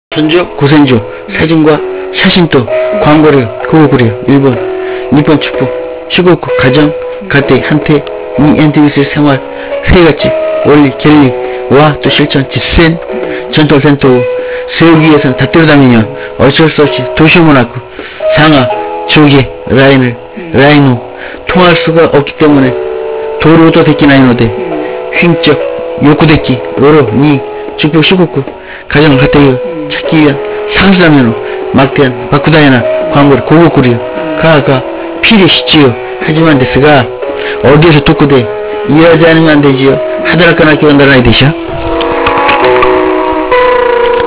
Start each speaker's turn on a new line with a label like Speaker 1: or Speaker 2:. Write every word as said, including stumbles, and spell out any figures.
Speaker 1: 전주 고센주 사진과 사진도 광고를 고구려 일본 니폰 축구 시골국 가정 가대 한테 니엔티비스 생활 회가치 원리 갤리와 또 실천実践 전통 센터 세우기 위해서는 다 때려다니며 어쩔 수 없이 도시문화구 상하 조개 라인을 라인으로 통할 수가 없기 때문에 도로도 됐기나이노데 휭적 욕구됐기로로 니 축복 시골국 가정 가대여 찾기 위한 상수라면으로 막대한 바쿠다이나 광고를 고고꾸리요 가가 필요시지요. 하지만 데스가 어디에서 듣고대 이해하지 않으면 안 되지요. 하다라까나 기원다라이 되셔.